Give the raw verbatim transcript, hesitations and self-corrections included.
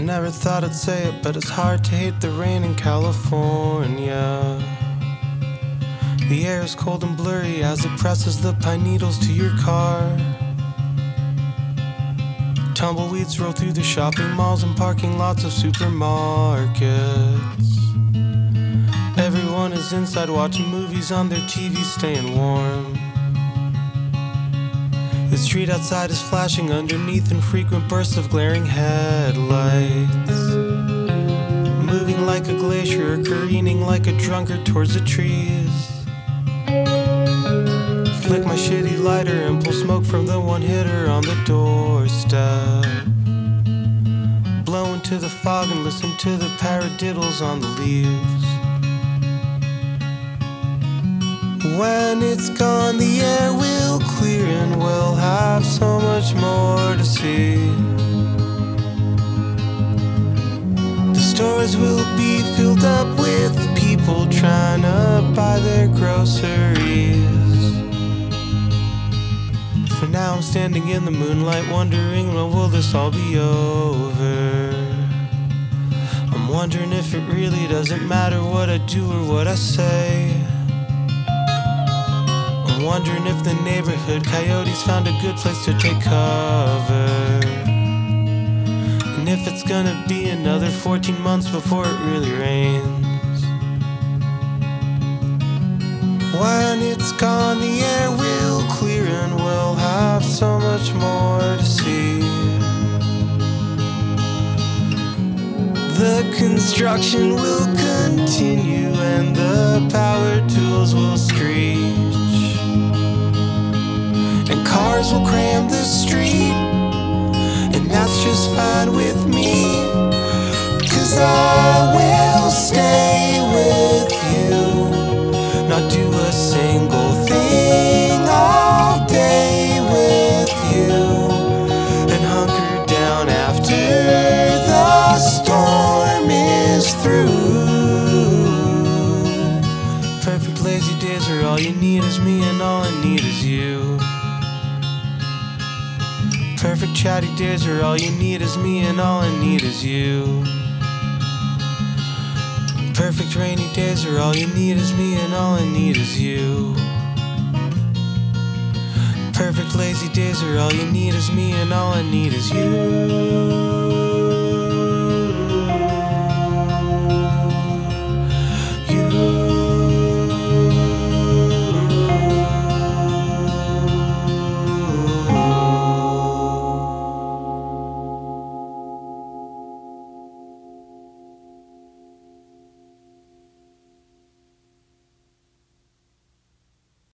never thought I'd say it, but it's hard to hate the rain in California. The air is cold and blurry as it presses the pine needles to your car. Tumbleweeds roll through the shopping malls and parking lots of supermarkets. Everyone is inside watching movies on their T V, staying warm. The street outside is flashing underneath infrequent bursts of glaring headlights, moving like a glacier or careening like a drunkard towards the trees. Flick my shitty lighter and pull smoke from the one hitter on the doorstep. Blow into the fog and listen to the paradiddles on the leaves. When it's gone, the air will clear and we'll have so much more to see. The stores will be filled up with people trying to buy their groceries. For now I'm standing in the moonlight wondering, when will this all be over? I'm wondering if it really doesn't matter what I do or what I say. I'm wondering if the neighborhood coyotes found a good place to take cover, and if it's gonna be another fourteen months before it really rains. When it's gone, the air will clear and we'll have so much more to see. The construction will continue and the power tools will screech. Cars will cram the street, and that's just fine with me, 'cause I will stay with you, not do a single thing all day with you, and hunker down after the storm is through. Perfect lazy days where all you need is me and all I need is you. Perfect chatty days where all you need is me and all I need is you. Perfect rainy days where all you need is me and all I need is you. Perfect lazy days where all you need is me and all I need is you.